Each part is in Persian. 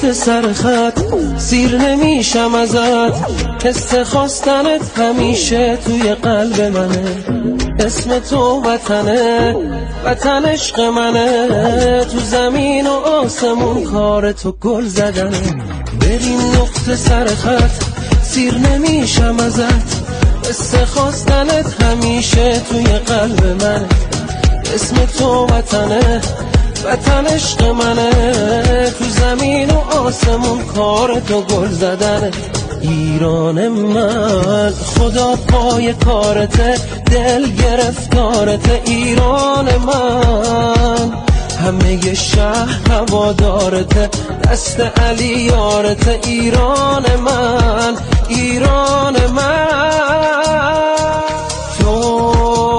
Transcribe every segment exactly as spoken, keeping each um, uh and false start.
نقطه سر خط سیر نمیشم ازت، حس خواستنت همیشه توی قلب منه، اسم تو وطنه، وطن عشق منه، تو زمین و آسمون کار تو گل زدنه. بریم نقطه سر خط سیر نمیشم ازت، حس خواستنت همیشه توی قلب منه، اسم تو وطنه، وطن عشق منه، تو زمین و آسمون کار تو گل زدنه. ایران من خدا پای کارته، دل گرفتارته، ایران من همه شهر هوادارته، دست علی یارته، ایران من، ایران من. تو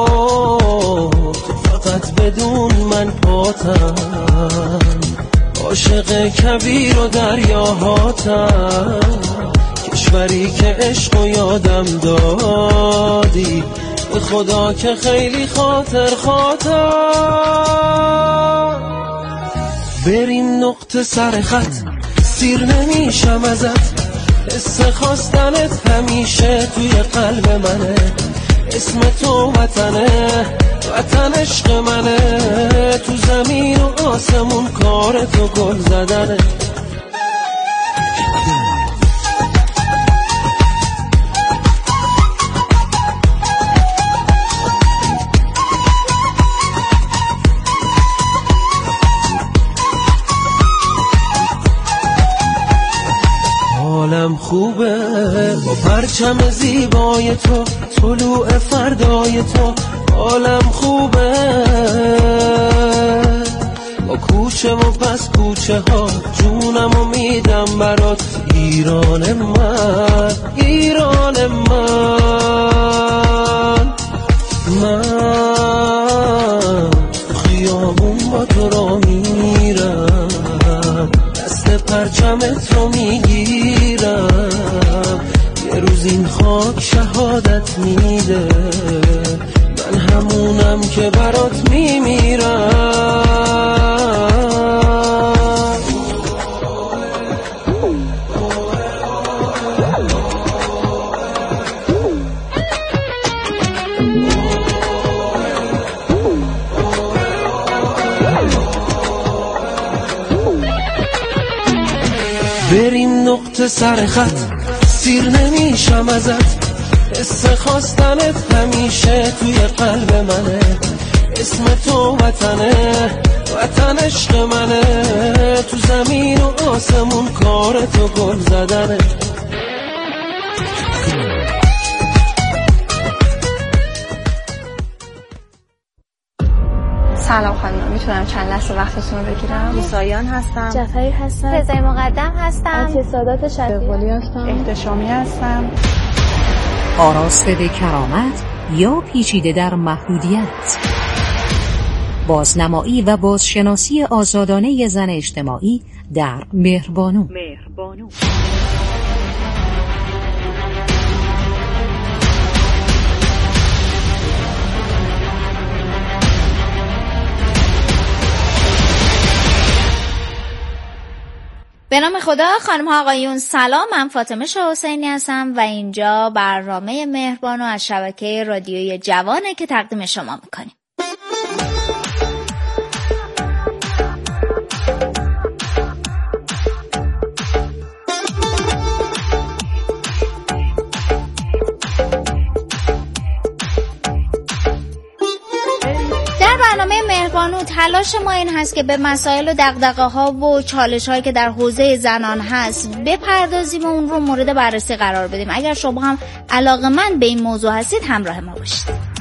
تو فقط بدون من پاتم، عاشق کبیر و دریاهاتم، کشوری که عشق و یادم دادی، به خدا که خیلی خاطر خاطر. بریم نقطه سر خط سیر نمیشم ازت، حس خواستنت همیشه توی قلب منه، اسم تو وطنه، وطن عشق منه، تو زمین و آسمون کار تو گل زدنه. حالم خوبه با پرچم زیبای تو، طلوع فردای تو، حالم خوبه با کوچه و پس کوچه ها، جونم و میدم برات، ایران من، ایران من. من خیابون با تو را میرم، دست پرچمت رو میگیرم، یه روز این خاک شهادت میده، من همونم که برات میمیرم. بریم نقطه سر خط سیر نمیشم ازت، حس خواستنت همیشه توی قلب منه، اسم تو وطنه، وطن عشق منه، تو زمین و آسمون کار تو گل زدنه. سلام خانم، میتونم چند لحظه وقتتون رو بگیرم؟ موساییان هستم. جعفری هستم. رضای مقدم هستم. اعتصادات شفیقی هستم. احتشامی هستم. آراسته به کرامت یا پیچیده در محدودیت، بازنمایی و بازشناسی آزادانه زن اجتماعی در مهربانو. مهربانو. به نام خدا. خانم ها آقایون سلام، من فاطمه شاه حسینی هستم و اینجا برنامه مهربانو از شبکه رادیوی جوانه که تقدیم شما میکنیم. مهربانو تلاش ما این هست که به مسائل و دغدغه‌ها و چالش‌هایی که در حوزه زنان هست بپردازیم و اون رو مورد بررسی قرار بدیم. اگر شما هم علاقه‌مند به این موضوع هستید همراه ما باشید.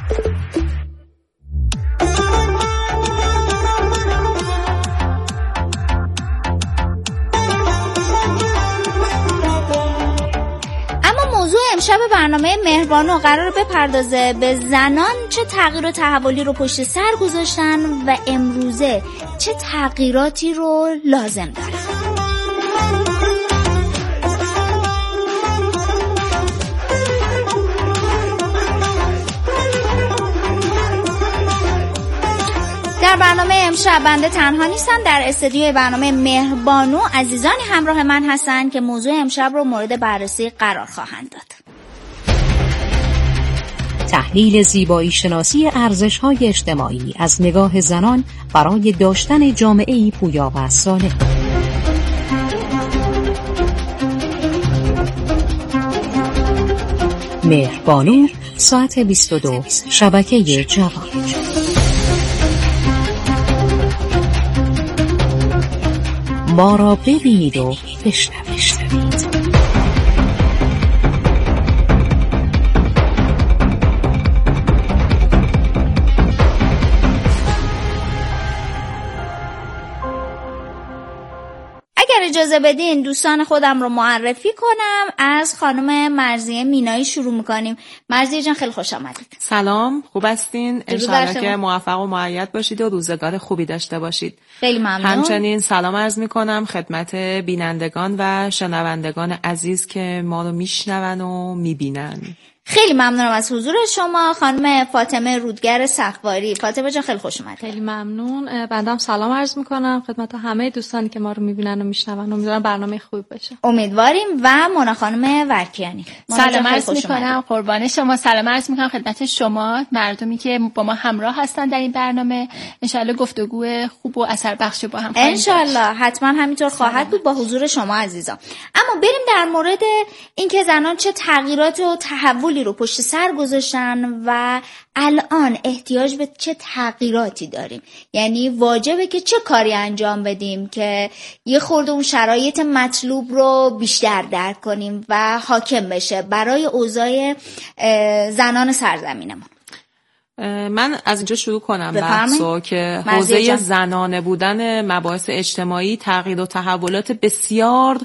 امشب برنامه مهربانو قرار بپردازه به زنان چه تغییر و تحولی رو پشت سر گذاشتن و امروزه چه تغییراتی رو لازم دارن. در در برنامه امشب بنده تنها نیستم. در استودیوی برنامه مهربانو عزیزانی همراه من هستن که موضوع امشب رو مورد بررسی قرار خواهند داد. تحلیل زیبایی شناسی ارزش‌های اجتماعی از نگاه زنان برای داشتن جامعه‌ای پویا و صالح. مهربانو ساعت بیست و دو شبکه جوان. ما را ببینید و بشنوید. اگر اجازه بدین دوستان خودم رو معرفی کنم. از خانم مرضیه مینایی شروع میکنیم. مرضیه جان خیلی خوش آمدید. سلام، خوب هستین؟ انشالله که موفق و مؤید باشید و روزگار خوبی داشته باشید. خیلی ممنون. همچنین سلام عرض میکنم خدمت بینندگان و شنوندگان عزیز که ما رو میشنون و میبینن. خیلی ممنونم از حضور شما. خانم فاطمه رودگر صفواری. فاطمه جان خیلی خوش اومدید. خیلی ممنون. بنده سلام عرض میکنم خدمت همه دوستانی که ما رو میبینن و میشنون. امیدوارم برنامه خوبی باشه. امیدواریم. و مونا خانم ورکیانی. سلام عرض میکنم قربان شما. سلام عرض میکنم خدمت شما مردمی که با ما همراه هستن در این برنامه. انشالله گفتگو خوب و اثر بخش با هم خواهیم داشت. انشالله حتما همینطور خواهد بود با حضور شما عزیزان. اما بریم در مورد اینکه زنان چه تغییرات و تحولی رو پشت سر گذاشتن و الان احتیاج به چه تغییراتی داریم. یعنی واجبه که چه کاری انجام بدیم که یه خورده اون شرایط مطلوب رو بیشتر درک کنیم و حاکم بشه برای اوضاع زنان سرزمینمون. من از اینجا شروع کنم بحثو که حوزه زنانه بودن مباحث اجتماعی تغییر و تحولات بسیار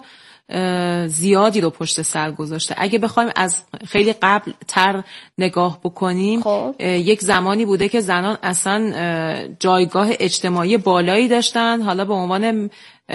زیادی رو پشت سر گذاشته. اگه بخوایم از خیلی قبل تر نگاه بکنیم خب. یک زمانی بوده که زنان اصلا جایگاه اجتماعی بالایی داشتن، حالا به عنوان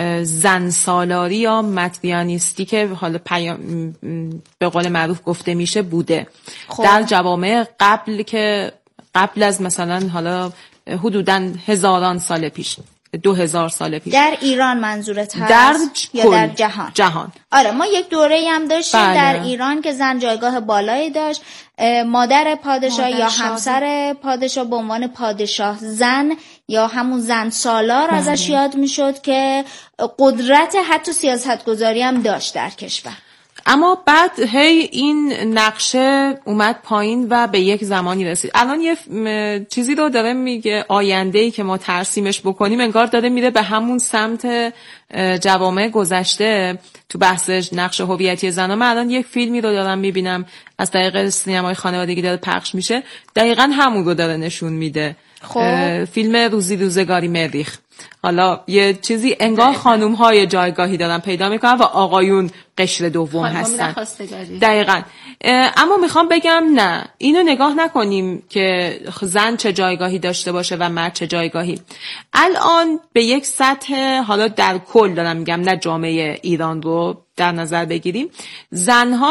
زن سالاری یا متریانیستی که حالا پیام به قول معروف گفته میشه بوده خب. در جوامع قبل که قبل از مثلا حالا حدوداً هزاران سال پیش، دو هزار سال پیش. در ایران منظورت هست در یا در جهان؟ جهان. آره ما یک دوره‌ای هم داشتیم بله. در ایران که زن جایگاه بالایی داشت. مادر پادشاه یا همسر پادشاه به عنوان پادشاه زن یا همون زن سالار بله. ازش یاد میشد که قدرت حتی سیاستگذاری هم داشت در کشور. اما بعد هی این نقشه اومد پایین و به یک زمانی رسید. الان یه م... چیزی رو داره میگه آینده‌ای که ما ترسیمش بکنیم انگار داره میره به همون سمت جوامع گذشته. تو بحث نقش هویتی زنان من الان یک فیلمی رو دارم میبینم از طریق سینمای خانوادگی داره پخش میشه، دقیقاً همون رو داره نشون میده. خب. فیلم روزی روزگاری مریخ. حالا یه چیزی انگار خانوم های جایگاهی دارن پیدا میکنن و آقایون قشر دوم هستن. دقیقاً. اما میخوام بگم نه، اینو نگاه نکنیم که زن چه جایگاهی داشته باشه و مرد چه جایگاهی. الان به یک سطح، حالا در کل دارم میگم نه جامعه ایران رو در نظر بگیریم، زنها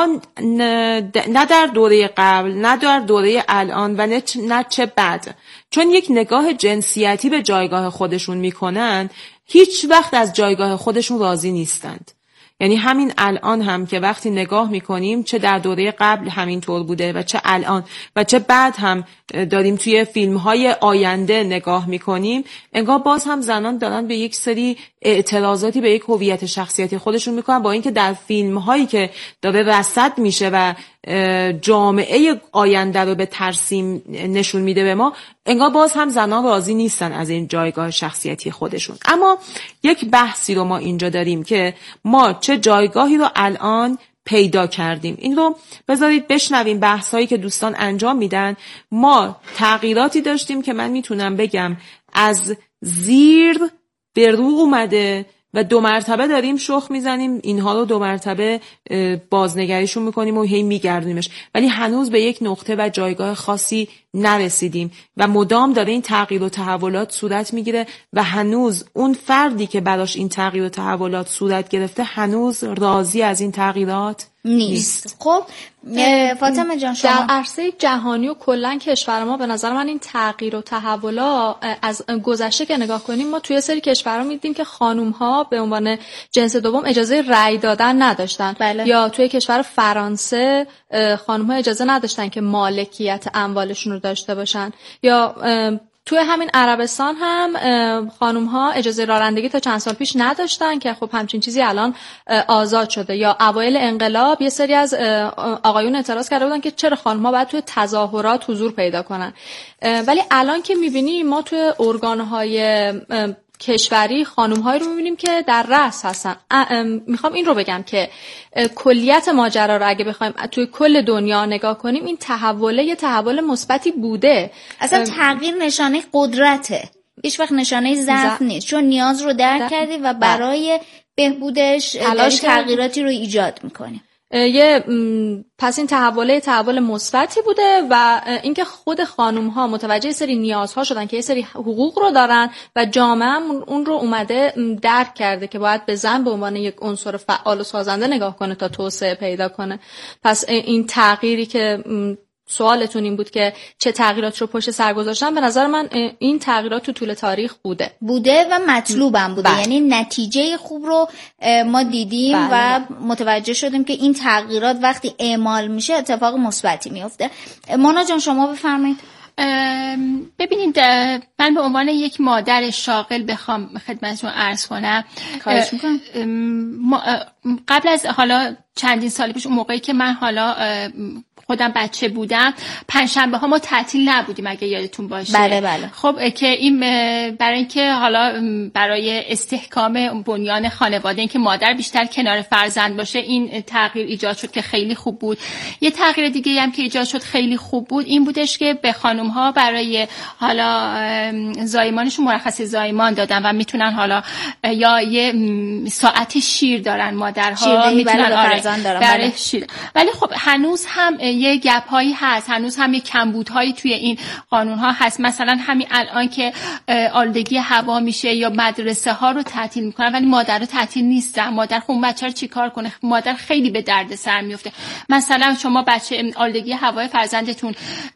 نه در دوره قبل نه در دوره الان و نه چه بعد، چون یک نگاه جنسیتی به جایگاه خودشون میکنن، هیچ وقت از جایگاه خودشون راضی نیستند. یعنی همین الان هم که وقتی نگاه میکنیم چه در دوره قبل همینطور بوده و چه الان و چه بعد هم داریم توی فیلم‌های آینده نگاه میکنیم، انگار باز هم زنان دارن به یک سری اعتراضاتی به یک هویت شخصیتی خودشون میکنن، با اینکه در فیلم‌هایی که داره رصد میشه و جامعه آینده رو به ترسیم نشون میده به ما، انگار باز هم زنان راضی نیستن از این جایگاه شخصیتی خودشون. اما یک بحثی رو ما اینجا داریم که ما چه جایگاهی رو الان پیدا کردیم. این رو بذارید بشنویم بحثایی که دوستان انجام میدن. ما تغییراتی داشتیم که من میتونم بگم از زیر به رو اومده و دو مرتبه داریم شخ میزنیم اینها رو، دو مرتبه بازنگریشون میکنیم و هی میگردیمش، ولی هنوز به یک نقطه و جایگاه خاصی نرسیدیم و مدام داره این تغییر و تحولات صورت میگیره و هنوز اون فردی که براش این تغییر و تحولات صورت گرفته هنوز راضی از این تغییرات نیست. خب فاطمه جان شما در عرصه جهانی و کلا کشور ما به نظر من این تغییر و تحولا از گذشته که نگاه کنیم، ما توی سری کشورها می‌دیدیم که خانم‌ها به عنوان جنس دوم اجازه رأی دادن نداشتن. بله. یا توی کشور فرانسه خانم‌ها اجازه نداشتن که مالکیت اموالشون رو داشته باشن. یا توی همین عربستان هم خانم‌ها اجازه رانندگی تا چند سال پیش نداشتن که خب همچین چیزی الان آزاد شده. یا اوایل انقلاب یه سری از آقایون اعتراض کرده بودن که چرا خانم‌ها باید توی تظاهرات حضور پیدا کنن، ولی الان که می‌بینیم ما توی ارگان‌های کشوری خانم‌هایی رو می‌بینیم که در رأس هستن. میخوام این رو بگم که کلیت ماجرا رو اگه بخوایم توی کل دنیا نگاه کنیم، این تحوله یه تحول مثبتی بوده. اصلا تغییر نشانه قدرته، هیچ وقت نشانه ضعف نیست، چون نیاز رو درک کردی و برای بهبودش تلاش تغییراتی رو ایجاد می‌کنی. یه پس این تحوله تحول مثبتی بوده و اینکه خود خانم ها متوجه سری نیازها شدن که یه سری حقوق رو دارن و جامعه اون رو اومده درک کرده که باید به زن به عنوان یک عنصر فعال و سازنده نگاه کنه تا توسعه پیدا کنه. پس این تغییری که سوالتون این بود که چه تغییرات رو پشت سر گذاشتن، به نظر من این تغییرات تو طول تاریخ بوده بوده و مطلوبم بوده. بله. یعنی نتیجه خوب رو ما دیدیم. بله. و متوجه شدیم که این تغییرات وقتی اعمال میشه اتفاق مثبتی میفته. مونا جان شما بفرمایید. ببینید، من به عنوان یک مادر شاغل بخوام خدمتتون عرض کنم، خواهش میکنم. قبل از حالا چندین سال پیش، اون موقعی که من حالا خودم بچه بودم، پنجشنبه ها ما تعطیل نبودیم اگه یادتون باشه. بله بله. خب که این برای اینکه حالا برای استحکام بنیان خانواده، اینکه مادر بیشتر کنار فرزند باشه، این تغییر ایجاد شد که خیلی خوب بود. یه تغییر دیگه هم که ایجاد شد خیلی خوب بود این بودش که به خانم ها برای حالا زایمانشون مرخصی زایمان دادن و میتونن حالا یا یه ساعت شیر دارن مادرها، میتونن فرزند دارن. بله. شیر. ولی خب هنوز هم یه گپ هایی هست، هنوز هم یه کمبودهایی توی این قانون ها هست. مثلا همین الان که آلودگی هوا میشه یا مدرسه ها رو تعطیل میکنن ولی مادر رو تعطیل نیستن. مادر خب بچه رو چیکار کنه؟ مادر خیلی به درد سر میفته. مثلا شما بچه آلودگی هوای فرزندتون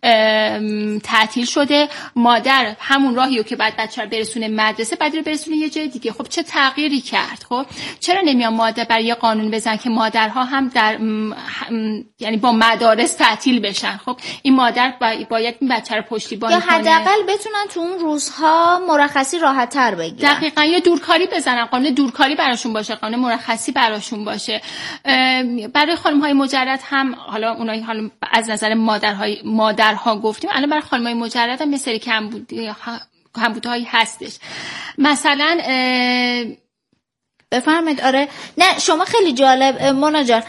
تعطیل شده، مادر همون راهیو که بعد بچه رو برسونه مدرسه، بعد رو برسونه یه جای دیگه. خب چه تغییری کرد؟ خب چرا نمیان مادر برای یه قانون بزنن که مادرها هم در یعنی با مدارس تعطیل بشن؟ خب این مادر باید این بچه رو پشتیبانی کنه، یا حداقل بتونن تو اون روزها مرخصی راحت‌تر بگیرن. دقیقاً. یا دورکاری بزنن، قانون دورکاری براشون باشه، قانون مرخصی براشون باشه. برای خانم‌های مجرد هم حالا اونایی حالا از نظر مادرهای مادرها گفتیم، الان برای خانم‌های مجرد هم یه سری کمبودی کمبودهایی هستش. مثلا بفرمایید. آره نه شما خیلی جالب مونا جان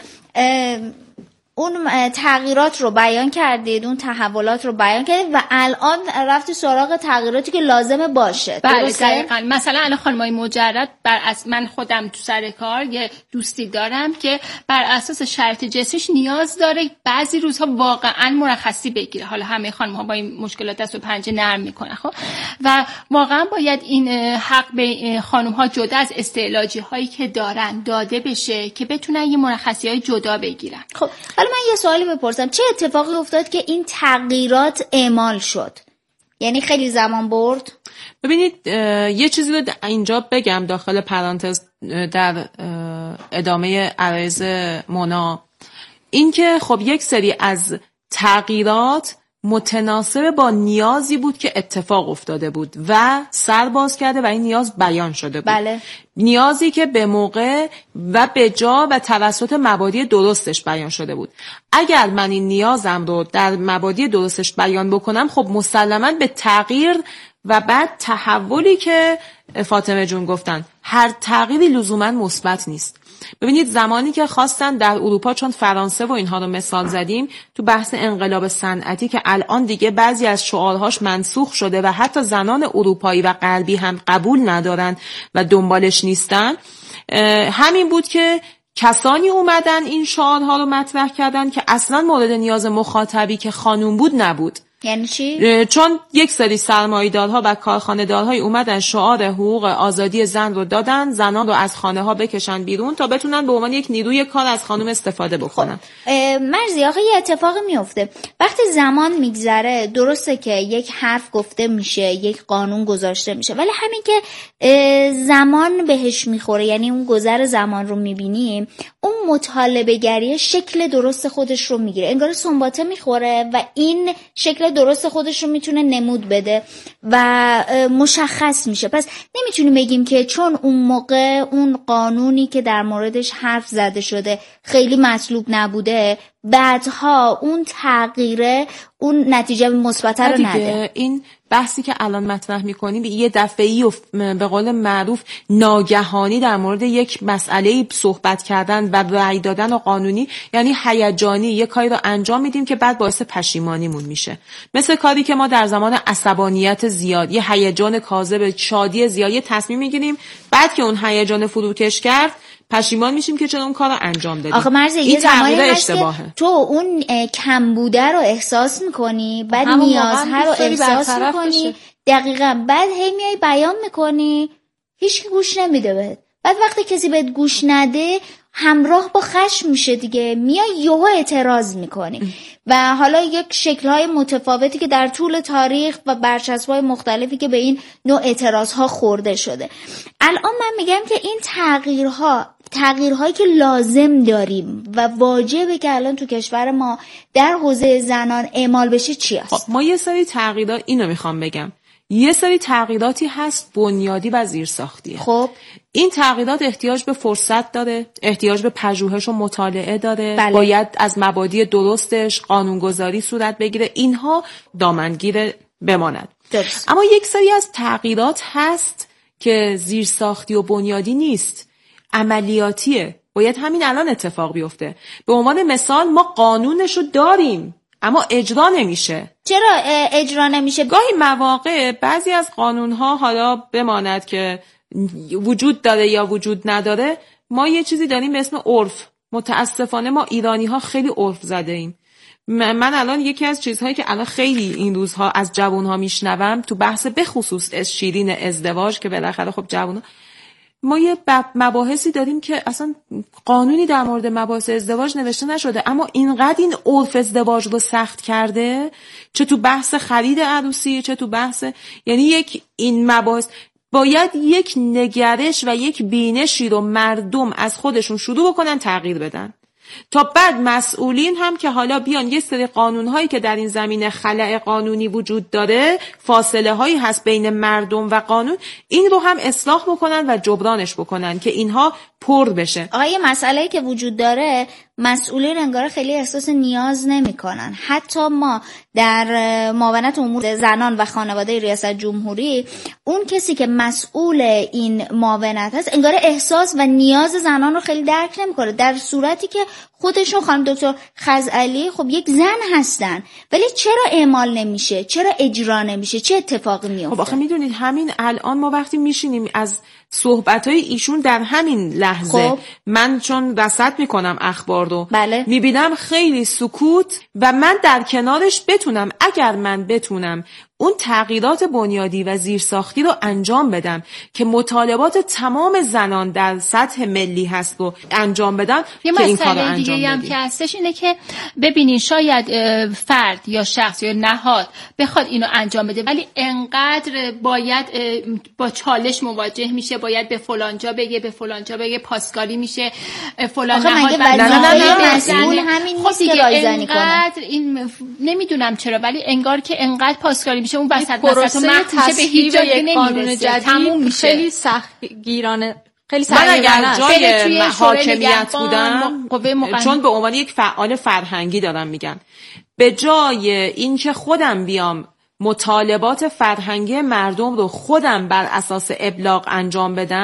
اون تغییرات رو بیان کردید، اون تحولات رو بیان کردید و الان رفتی سراغ تغییراتی که لازمه باشه. بله دقیقاً. مثلا الان خانمای مجرد بر از من خودم تو سر کار یه دوستی دارم که بر اساس شرط جنسیش نیاز داره بعضی روزها واقعا مرخصی بگیره. حالا همه خانم‌ها با این مشکلات دست و پنجه نرم میکنن. خب و واقعا باید این حق به خانم‌ها جدا از استعلاجی هایی که دارن داده بشه که بتونن یه مرخصی‌های جدا بگیرن. خب حالا من یه سوالی بپرسم، چه اتفاقی افتاد که این تغییرات اعمال شد؟ یعنی خیلی زمان برد؟ ببینید یه چیزی رو اینجا بگم داخل پرانتز در ادامه عرایض مونا، این که خب یک سری از تغییرات متناسب با نیازی بود که اتفاق افتاده بود و سر باز کرده و این نیاز بیان شده بود. بله. نیازی که به موقع و به جا و توسط مبادی درستش بیان شده بود. اگر من این نیازم رو در مبادی درستش بیان بکنم، خب مسلماً به تغییر و بعد تحولی که فاطمه جون گفتن، هر تغییری لزوماً مثبت نیست. ببینید زمانی که خواستن در اروپا، چون فرانسه و اینها رو مثال زدیم، تو بحث انقلاب صنعتی که الان دیگه بعضی از شعارهاش منسوخ شده و حتی زنان اروپایی و غربی هم قبول ندارن و دنبالش نیستن، همین بود که کسانی اومدن این شعارها رو مطرح کردن که اصلا مورد نیاز مخاطبی که خانوم بود نبود. یعنی چی؟ چون یک سری سرمایه‌دارها و کارخانه‌دارهای اومدن شعار حقوق آزادی زن رو دادن، زنان رو از خانه ها بکشن بیرون تا بتونن به عنوان یک نیروی کار از خانم استفاده بکنن. مرزی آخه یه اتفاقی میفته وقتی زمان میگذره. درسته که یک حرف گفته میشه، یک قانون گذاشته میشه، ولی همین که زمان بهش میخوره، یعنی اون گذر زمان رو میبینیم، اون مطالبه گری شکل درست خودش رو میگیره، انگار سنباته میخوره و این شکل درست خودش رو میتونه نمود بده و مشخص میشه. پس نمیتونیم بگیم که چون اون موقع اون قانونی که در موردش حرف زده شده خیلی مطلوب نبوده، بعدها اون تغییره اون نتیجه مثبت رو نده. این بحثی که الان مطرح می‌کنیم یه دفعه‌ای و به قول معروف ناگهانی در مورد یک مسئله صحبت کردن و رأی دادن و قانونی، یعنی هیجانی یه کاری رو انجام میدیم که بعد باعث پشیمانیمون میشه. مثل کاری که ما در زمان عصبانیت زیاد، یه هیجان کاذب، شادی زیاد، یه تصمیم میگیریم، بعد که اون هیجان فروکش کرد پشیمان میشیم که چون اون کارو انجام دادیم. آخه مرز یه زمانی هست که تو اون کم بوده رو احساس میکنی، بعد نیازها رو احساس میکنی، دقیقاً بعد هی میای بیان میکنی، هیچ گوش نمیده بهت. بعد وقتی کسی بهت گوش نده همراه با خشم میشه دیگه، میای یهو اعتراض میکنی و حالا یک شکل‌های متفاوتی که در طول تاریخ و برچسب‌های مختلفی که به این نوع اعتراض‌ها خورده شده. الان من میگم که این تغییرها تغییرهایی که لازم داریم و واجبه که الان تو کشور ما در حوزه زنان اعمال بشه چی است؟ خب ما یه سری تغییرات، اینو میخوام بگم، یه سری تغییراتی هست بنیادی و زیرساختیه. خب این تغییرات احتیاج به فرصت داره، احتیاج به پژوهش و مطالعه داره. بله. باید از مبادی درستش قانونگذاری صورت بگیره، اینها دامنگیر بماند. درست. اما یک سری از تغییرات هست که زیرساختی و بنیادی نیست، عملیاتیه، باید همین الان اتفاق بیفته. به عنوان مثال ما قانونشو داریم اما اجرا نمیشه. چرا اجرا نمیشه؟ گاهی مواقع بعضی از قانونها حالا بماند که وجود داره یا وجود نداره، ما یه چیزی داریم به اسم عرف. متاسفانه ما ایرانی ها خیلی عرف زده ایم. من الان یکی از چیزهایی که الان خیلی این روزها از جوانها میشنوم تو بحث به خصوص شیرین ازدواج، که بالاخره خب جوانها، ما یه مباحثی داریم که اصلا قانونی در مورد مباحث ازدواج نوشته نشده، اما اینقدر این عرف ازدواج رو سخت کرده، چه تو بحث خرید عروسی، چه تو بحث، یعنی یک این مباحث باید یک نگرش و یک بینشی رو مردم از خودشون شروع بکنن تغییر بدن، تا بعد مسئولین هم که حالا بیان یه سری قانون‌هایی که در این زمینه خلأ قانونی وجود داره، فاصله هایی هست بین مردم و قانون، این رو هم اصلاح بکنن و جبرانش بکنن که اینها پر بشه. آقا یه مسئله‌ای که وجود داره، مسئولین انگار خیلی احساس نیاز نمی‌کنن. حتی ما در معاونت امور زنان و خانواده ریاست جمهوری، اون کسی که مسئول این معاونت هست انگار احساس و نیاز زنان رو خیلی درک نمی‌کنه، در صورتی که خودشون خانم دکتر خزعلی خب یک زن هستن، ولی چرا اعمال نمیشه؟ چرا اجرا نمیشه؟ چه اتفاقی میفته؟ خب آخه میدونید همین الان ما وقتی میشینیم از صحبت‌های ایشون در همین لحظه، خب. من چون رصد میکنم اخبار رو، بله. میبینم خیلی سکوت و من در کنارش بتونم، اگر من بتونم اون تغییرات بنیادی و زیرساختی رو انجام بدم که مطالبات تمام زنان در سطح ملی هست رو انجام بدم، یه که این کارو مسئله انجام دیگه هم بدیم. که هستش اینه که ببینین شاید فرد یا شخص یا نهاد بخواد اینو انجام بده، ولی انقدر باید با چالش مواجه میشه، باید به فلانجا بگه، به فلانجا بگه، پاسکاری میشه، فلان نهاد نه نه نه مسئول همین نیست که رایزنی کنه. این نمیدونم چرا، ولی انگار که انقدر پاسکاری میشه اون وسط وسط میشه، به هیچ جایی نمیرسه، تموم میشه. خیلی سختگیرانه. خیلی من اگر جای حاکمیت بودم، چون به عنوان یک فعال فرهنگی دارم میگم، به جای این که خودم بیام مطالبات فرهنگی مردم رو خودم بر اساس ابلاغ انجام بدم،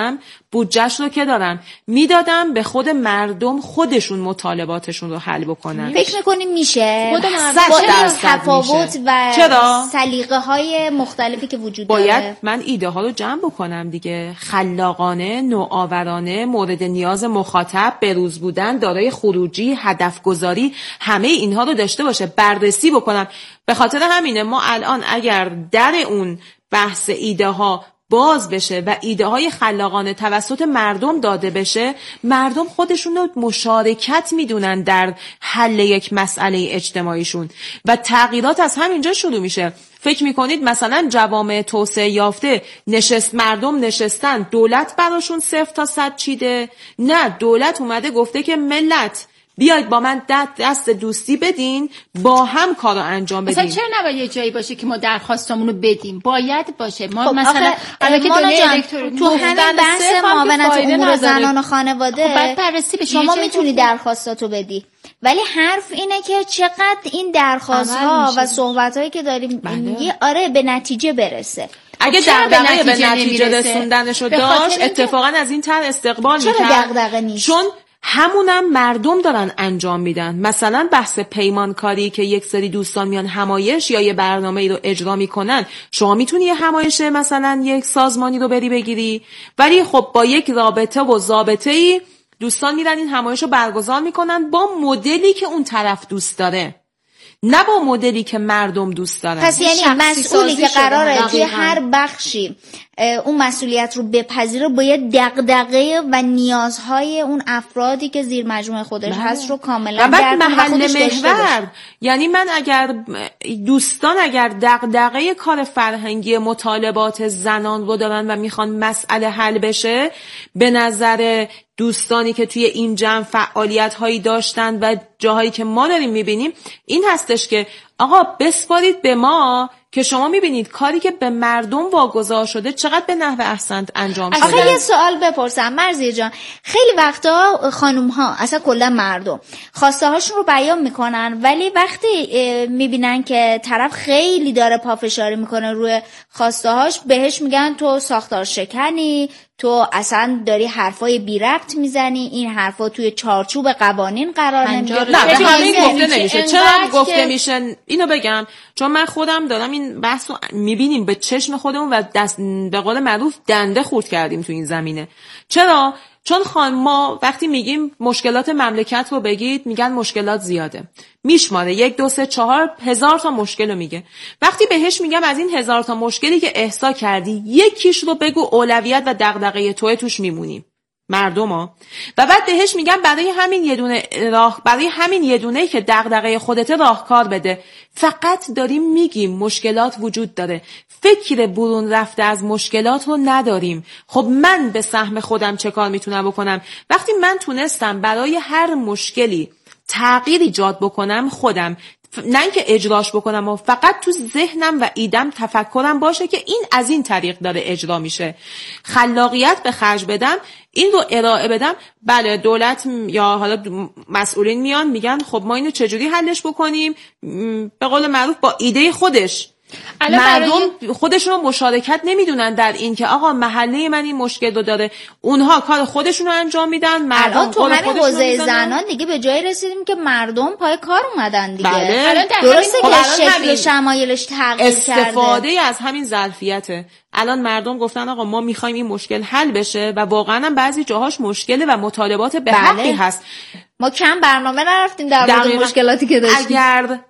بودجهش رو که دارم میدادم به خود مردم خودشون مطالباتشون رو حل بکنن. فکر میکنیم میشه صد درصد تفاوت و چرا؟ سلیقه های مختلفی که وجود باید داره؟ باید من ایده ها رو جمع بکنم دیگه، خلاقانه، نوآورانه، مورد نیاز مخاطب، بروز بودن، دارای خروجی، هدف گذاری، همه اینها رو داشته باشه، بررسی بکنم. به خاطر همینه ما الان اگر در اون بحث ایده ها باز بشه و ایده های خلاقانه توسط مردم داده بشه، مردم خودشون رو مشارکت میدونن در حل یک مسئله اجتماعیشون و تغییرات از همینجا شروع میشه. فکر میکنید مثلا جوامع توسعه یافته نشست مردم نشستن دولت براشون صفر تا صد چیده؟ نه، دولت اومده گفته که ملت بیاید با من دست دوستی بدین، با هم کارو انجام بدین. مثلا چرا نباید یه جایی باشه که ما درخواستمون رو بدیم؟ باید باشه. ما خب مثلا الان که تو همین بحث معاونت امور زنان و خانواده خب باید بررسی بشه. شما میتونی درخواستاتو بدی، ولی حرف اینه که چقدر این درخواست ها و صحبت هایی که داریم میگی آره به نتیجه برسه. اگه دغدغه به نتیجه رسوندنشو داشت اتفاقا از این طرح استقبال میکرد. چرا دغدغه نیست؟ چون همونم مردم دارن انجام میدن. مثلا بحث پیمانکاری که یک سری دوستان میان همایش یا یه برنامه ای رو اجرا میکنن، شما میتونی یه همایش مثلا یک سازمانی رو بری بگیری، ولی خب با یک رابطه و ضابطه ای دوستان میرن این همایش رو برگزار میکنن با مدلی که اون طرف دوست داره، نه با مدلی که مردم دوست دارن. پس یعنی مسئولی که قراره توی هر بخشی اون مسئولیت رو بپذیره باید دغدغه و نیازهای اون افرادی که زیر مجموعه خودش بله. هست رو کاملا درک کنه و محل محور. یعنی من اگر دوستان اگر دغدغه کار فرهنگی مطالبات زنان رو دارن و میخوان مسئله حل بشه، به نظر دوستانی که توی این جمع فعالیت هایی داشتن و جاهایی که ما داریم میبینیم این هستش که آقا بسپارید به ما که شما میبینید کاری که به مردم واگذار شده چقدر به نحو احسن انجام شده. آخه یه سوال بپرسم مرضیه جان، خیلی وقتا خانوم ها اصلا کلا مردم خواسته هاشون رو بیان میکنن، ولی وقتی میبینن که طرف خیلی داره پافشاری میکنه روی خواسته هاش، بهش میگن تو ساختار شکنی، تو اصلا داری حرفای بی ربط میزنی، این حرفا توی چارچوب قوانین قرار نمیگیره. نه به همین گفته نمیشه. چرا گفته میشه؟ اینو بگم چون من خودم دارم این بحثو میبینیم به چشم خودمون و دست به قول معروف دنده خورد کردیم تو این زمینه. چرا؟ چون خان ما وقتی میگیم مشکلات مملکت رو بگید میگن مشکلات زیاده، میشماره یک دو سه چهار هزار تا مشکل رو میگه. وقتی بهش میگم از این هزار تا مشکلی که احسا کردی یکیش رو بگو اولویت و دغدغه توی توش میمونیم مردما، و بعد بهش میگم برای همین یه دونه راه برای همین یه دونه‌ای که دغدغه خودت راهکار بده. فقط داریم میگیم مشکلات وجود داره، فکر برون رفته از مشکلات رو نداریم. خب من به سهم خودم چه کار میتونم بکنم؟ وقتی من تونستم برای هر مشکلی تغییر ایجاد بکنم خودم، نه اینکه اجراش بکنم و فقط تو ذهنم و ایدم تفکرم باشه که این از این طریق داره اجرا میشه، خلاقیت به خرج بدم، این رو ارائه بدم. بله دولت یا حالا مسئولین میان میگن خب ما اینو چجوری حلش بکنیم، به قول معروف با ایده خودش. مردم برای... خودشون رو مشارکت نمیدونن در این که آقا محله من این مشکل رو داره، اونها کار خودشون رو انجام میدن، مردم تو همین حوزه زنان دیگه به جای رسیدیم که مردم پای کار اومدن دیگه. بله. درسته که شکل شمایلش تغییر کرده، استفاده از همین ظرفیته. الان مردم گفتن آقا ما میخوایم این مشکل حل بشه و واقعا هم بعضی جاهاش مشکله و مطالبات به حقی هست. ما کم برنامه نرفتیم در مورد مشکلاتی که داشتیم. اگر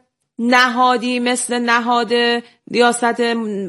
نهادی مثل نهاد ریاست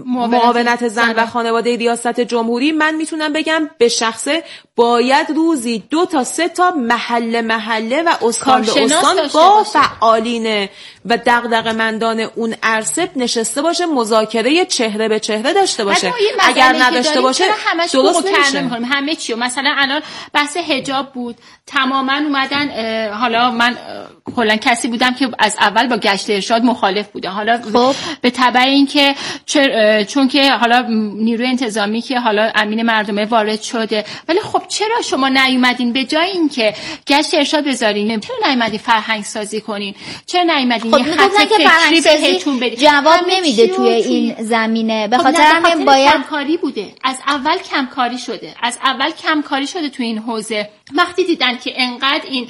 معاونت زن و خانواده ریاست جمهوری، من میتونم بگم به شخصه باید روزی دو تا سه تا محله محله و استان به استان با فعالین و دغدغه‌مندان اون عرصه نشسته باشه، مذاکره چهره به چهره داشته باشه. اگر نداشته باشه درست نمیشه. همه چیو مثلا الان بحث حجاب بود، تماما اومدن، حالا من کلا کسی بودم که از اول با گشت ارشاد مخالف بودم، حالا خب. به تبع این اینکه چون که حالا نیروی انتظامی که حالا امین مردمه وارد شده، ولی خب چرا شما نیومدین به جای اینکه گشت ارشاد بذارین، چرا نیومدین فرهنگ سازی کنین؟ چرا نیومدین خب یه خط فکری بهتون بدین؟ جواب نمیده توی این زمینه. به خاطر خب همین باید کمکاری بوده. از اول کمکاری شده. از اول کمکاری شده توی این حوزه. وقتی دیدن که انقدر این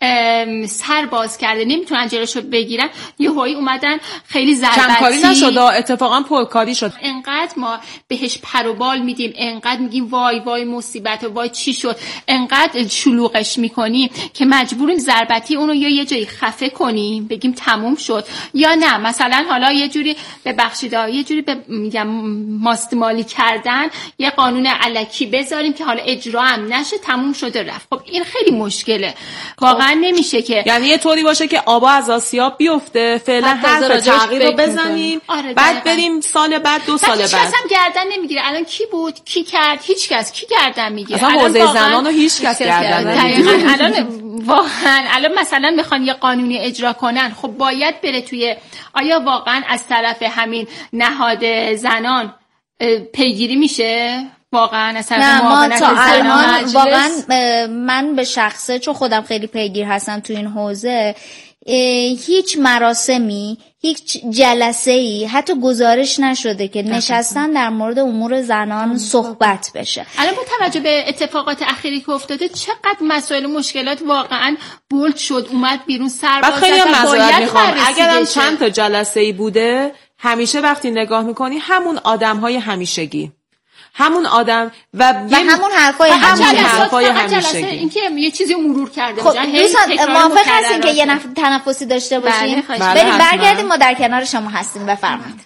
سر باز کرده نمیتونن جلوشو بگیرن، یهویی اومدن خیلی ضربتی. کمکاری نشد، اتفاقا پرکاری شد. انقدر ما بهش پر و بال میدیم، انقدر میگیم وای وای مصیبت و وای چی شد، انقدر شلوغش میکنیم که مجبوریم ضربتی اونو یا یه جایی خفه کنیم بگیم تموم شد، یا نه مثلا حالا یه جوری ببخشید یه جوری به میگم ماستمالی کردن یه قانون الکی بذاریم که حالا اجرا هم نشه، تموم شده رفت. خب این خیلی مشکله. واقعا نمیشه که یعنی یه طوری باشه که آبا از آسیاب بیفته، فعلا حرف تغییر رو بزنیم، آره بعد بریم سال بعد دو سال بعد اصلا گردن نمیگیره. الان کی بود کی کرد؟ هیچ کس. کی گردن میگیره؟ اصلا حوزه زنان رو هیچ کس گردن نمیگیره. الان واقعا الان مثلا میخوان یه قانونی اجرا کنن، خب باید بره توی آیا واقعا از طرف همین نهاد زنان پیگیری میشه؟ واقعا اصلا نه ما تا الان واقعا من به شخصه چون خودم خیلی پیگیر هستم تو این حوزه، هیچ مراسمی، هیچ جلسه‌ای حتی گزارش نشده که نشستن در مورد امور زنان صحبت بشه. الان با توجه به اتفاقات اخیری که افتاده چقدر مسائل و مشکلات واقعا بولد شد، اومد بیرون، سر باز خیلی معذرت میخوام اگرم چند تا جلسه‌ای بوده، همیشه وقتی نگاه میکنی همون آدم‌های همیشگی، همون آدم و, و همون حرفای حرفای همیشگی، اینکه یه چیزی مرور کرده خب دوستان موافق هستین که یه نفر تنفسی داشته باشیم؟ بریم برگردیم، ما در کنار شما هستیم. بفرمایید.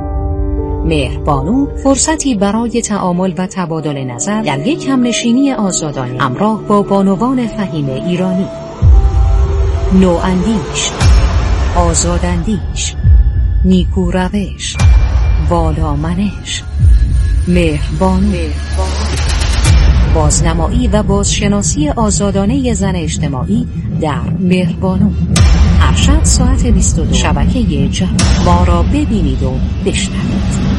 مهربانو فرصتی برای تعامل و تبادل نظر در یک همنشینی آزادانه همراه با بانوان فهیم ایرانی، نواندیش، آزاداندیش، نیکو روش، والامنش، مهربانو، بازنمایی و بازشناسی آزادانه زن اجتماعی در مهربانو. هر شب ساعت بیست و دو شبکه جهان. ما را ببینید و بشنوید.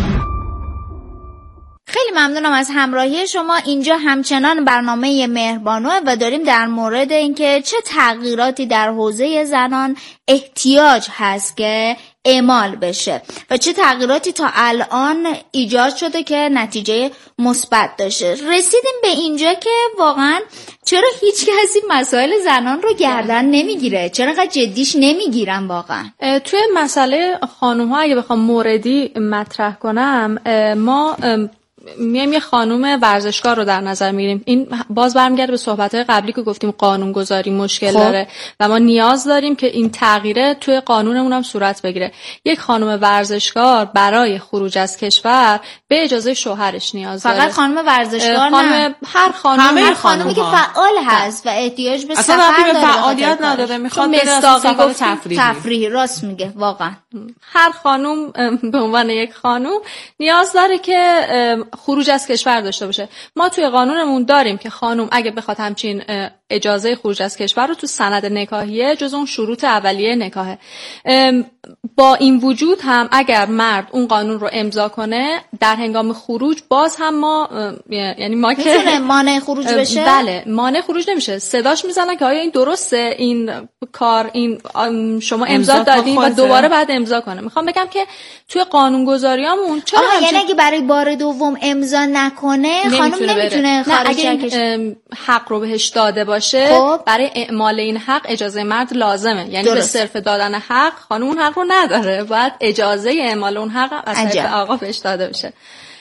خیلی ممنونم از همراهی شما. اینجا همچنان برنامه مهربانو و داریم در مورد اینکه چه تغییراتی در حوزه زنان احتیاج هست که اعمال بشه و چه تغییراتی تا الان ایجاد شده که نتیجه مثبت داشته. رسیدیم به اینجا که واقعا چرا هیچ کسی مسائل زنان رو گردن نمیگیره؟ چرا انقدر جدیش نمیگیرن واقعا؟ توی مسئله خانم ها اگه بخوام موردی مطرح کنم، ما میایم یه خانم ورزشکار رو در نظر میگیریم. این باز برمیگرده به صحبت‌های قبلی که گفتیم قانونگذاری مشکل خب. داره و ما نیاز داریم که این تغییره توی قانونمون هم صورت بگیره. یک خانم ورزشکار برای خروج از کشور به اجازه شوهرش نیاز داره. فقط خانم ورزشکار خانم نه، هر خانم همه هر خانمی که فعال هست و احتیاج به سفر داره، به فعالیت نداره، میخواد بره سفر تفریحی. تفریحی راست میگه واقعا. هر خانم به عنوان یک خانم نیاز داره که خروج از کشور داشته باشه. ما توی قانونمون داریم که خانم اگه بخواد همچین اجازه خروج از کشور رو تو سند نکاحیه جز اون شروط اولیه نکاحه. با این وجود هم اگر مرد اون قانون رو امضا کنه در هنگام خروج باز هم ما یعنی ما که میتونه مانع خروج بشه؟ بله مانع خروج نمیشه. صداش میزنن که آیا این درسته این کار، این شما امضا دادین و دوباره بعد امضا کنه. میخوام بگم که توی قانونگذاریامون چرا آها یعنی اگه برای بار دوم امضا نکنه خانم نمیتونه خارج از کشور حق رو بهش داده باشه خب. برای اعمال این حق اجازه مرد لازمه. یعنی درست. به صرف دادن حق خانم اون حق رو نداره، باید اجازه اعمال اون حق از طرف آقا بهش داده بشه.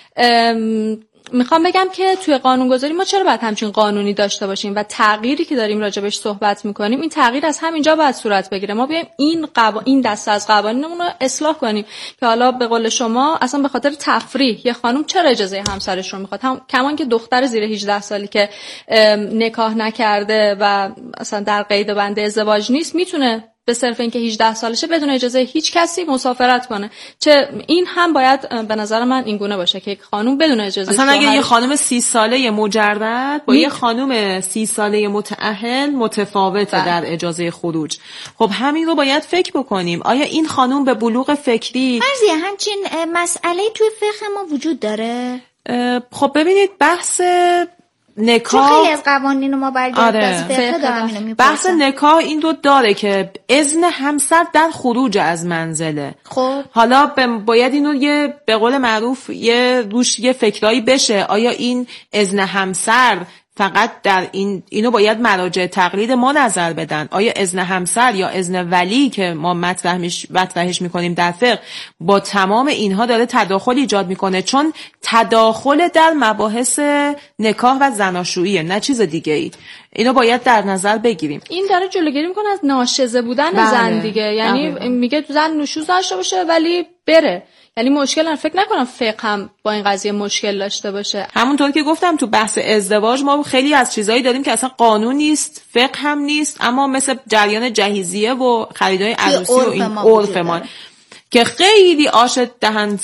میخوام بگم که توی قانونگذاری ما چرا باید همچین قانونی داشته باشیم و تغییری که داریم راجبش صحبت میکنیم این تغییر از همینجا باید صورت بگیره. ما بیایم این قوا... این دسته از قوانینمون رو اصلاح کنیم که حالا به قول شما اصلا به خاطر تفریح یه خانم چرا اجازه همسرش رو میخواد، هم... کمان که دختر زیر هجده سالی که نکاح نکرده و اصلا در قید بند ازدواج نیست میتونه به صرف اینکه هجده سالشه بدون اجازه هیچ کسی مسافرت کنه. چه این هم باید به نظر من این گونه باشه که یک خانم بدون اجازه مثلا اگه شوهر... یه خانم سی ساله مجرد با می... یه خانم سی ساله متأهل متفاوته در اجازه خروج. خب همین رو باید فکر بکنیم. آیا این خانم به بلوغ فکری مرزیه همچین مسئله توی فقه ما وجود داره؟ خب ببینید بحث نکاح، چون خیلی از قوانین ما برگرفته آره. از فقه دارم اینو میپرسم. بحث نکاح این رو داره که اذن همسر در خروج از منزله. خب حالا باید اینو یه به قول معروف یه روش یه فکرایی بشه. آیا این اذن همسر فقط در این اینو باید مراجع تقلید ما نظر بدن؟ آیا اذن همسر یا اذن ولی که ما مطرحش مطرحش میکنیم در فقه با تمام اینها داره تداخل ایجاد میکنه؟ چون تداخل در مباحث نکاح و زناشویی، نه چیز دیگه ای. اینو باید در نظر بگیریم. این داره جلوگیری میکنه از ناشزه بودن بله. زن دیگه، یعنی دقیقا. میگه زن نشوز داشته باشه ولی بره، یعنی مشکل. فکر نکنم فقه هم با این قضیه مشکل داشته باشه. همونطور که گفتم تو بحث ازدواج ما خیلی از چیزایی داریم که اصلا قانون نیست، فقه هم نیست، اما مثل جریان جهیزیه و خریدای عروسی و این عرف ما که خیلی آش دهن